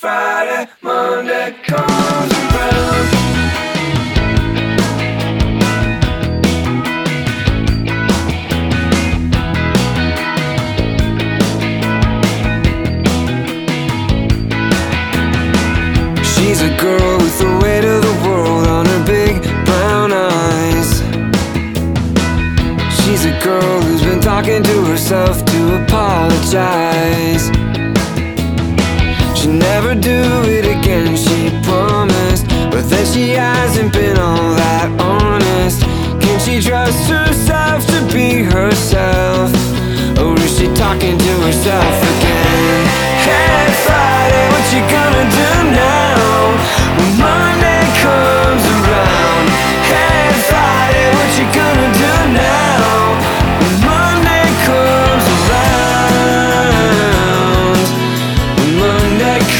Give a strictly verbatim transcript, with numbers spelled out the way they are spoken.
Friday, Monday comes around. She's a girl with the weight of the world on her big brown eyes. She's a girl who's been talking to herself to apologize. She'll never do it again, she promised, but then she hasn't been all that honest. Can she trust herself to be herself, or is she talking to herself again? Hey,